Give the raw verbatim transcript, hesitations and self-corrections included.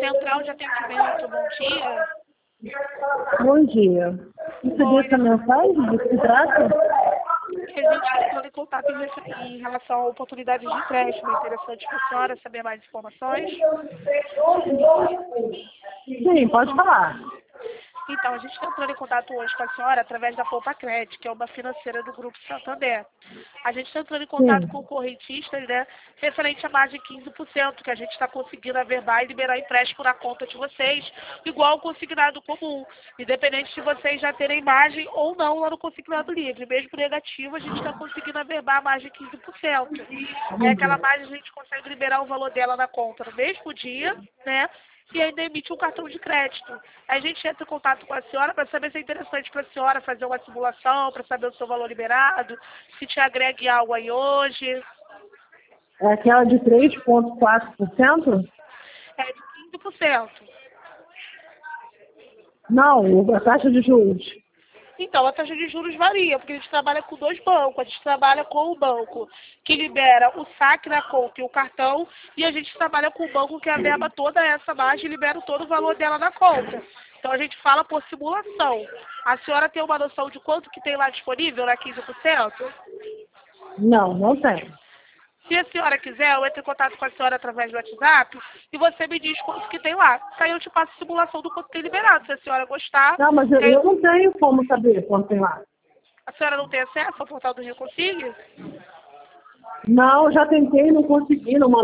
Central de Atendimento, bom dia. Bom dia. Você deu essa mensagem? De que se trata? Que a gente está entrando em contato em, refer- em relação a oportunidades de empréstimo. É interessante para a senhora saber mais informações? Sim, pode falar. Então, a gente está entrando em contato hoje com a senhora através da Poupa Crédito, que é uma financeira do Grupo Santander. A gente está entrando em contato Sim. com correntistas, né, referente a mais de quinze por cento, que a gente está conseguindo averbar e liberar empréstimo na conta de vocês, igual o consignado comum, independente de vocês já terem margem ou não lá no consignado livre. Mesmo negativo, a gente está conseguindo averbar mais de quinze por cento. É aquela margem a gente consegue liberar o valor dela na conta no mesmo dia, né? E ainda emite um cartão de crédito. A gente entra em contato com a senhora para saber se é interessante para a senhora fazer uma simulação, para saber o seu valor liberado, se te agregue algo aí hoje. É aquela de três vírgula quatro por cento? É de quinze por cento. Não, a taxa de juros. Então, a taxa de juros varia, porque a gente trabalha com dois bancos. A gente trabalha com o banco que libera o saque na conta e o cartão, e a gente trabalha com o banco que averba toda essa margem e libera todo o valor dela na conta. Então, a gente fala por simulação. A senhora tem uma noção de quanto que tem lá disponível na quinze por cento? Não, não tem. Se a senhora quiser, eu entro em contato com a senhora através do WhatsApp e você me diz quanto que tem lá. Aí eu te passo a simulação do quanto tem liberado. Se a senhora gostar... Não, mas eu, tem- eu não tenho como saber quanto tem lá. A senhora não tem acesso ao portal do Rio Consigne? Não, já tentei, não consegui, não